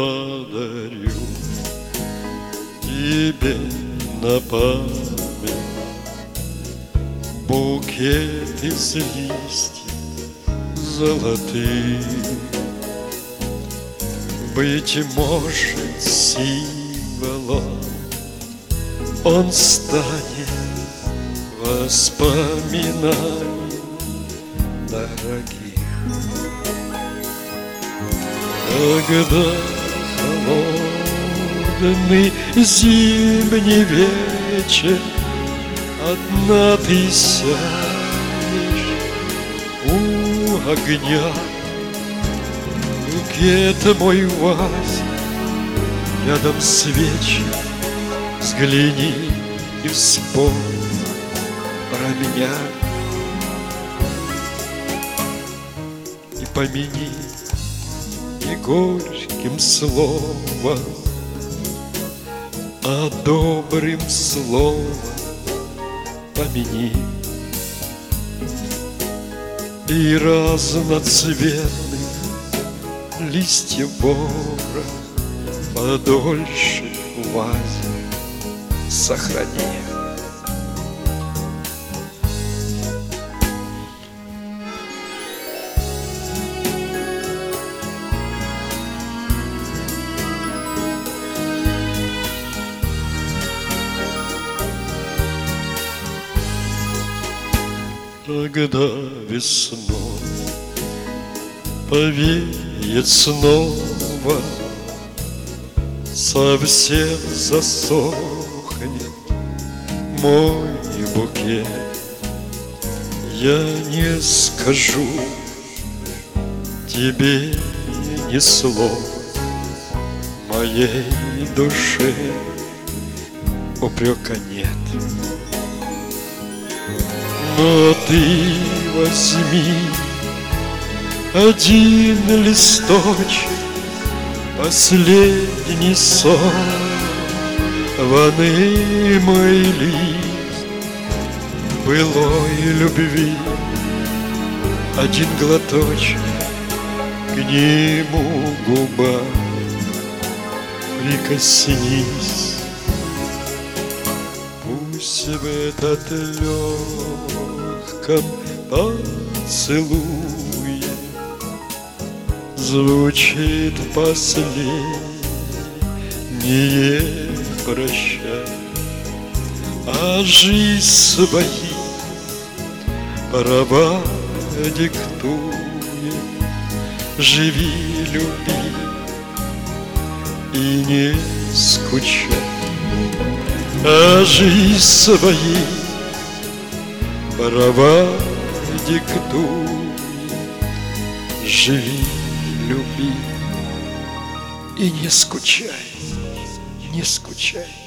подарю тебе на память букет из листьев золотых. Быть может, символом он станет воспоминаний дорогих. Когда холодный зимний вечер одна ты сядешь у огня, букет мой Вася рядом с вечером, взгляни и вспомни про меня и помяни не горьким словом, а добрым словом помяни. И разноцветных листьев ворох подольше в вазе сохрани. Когда весной повеет снова, совсем засохнет мой букет, я не скажу тебе ни слова, моей душе упрека нет. Но ты возьми один листочек, последний сорванный мой лист былой любви, один глоточек к нему губа прикоснись. Пусть в этот легком поцелуе звучит последнее прощай, а жизнь свои права диктуя, живи, люби и не скучай. А жизнь свои права диктуй, живи, люби и не скучай, не скучай.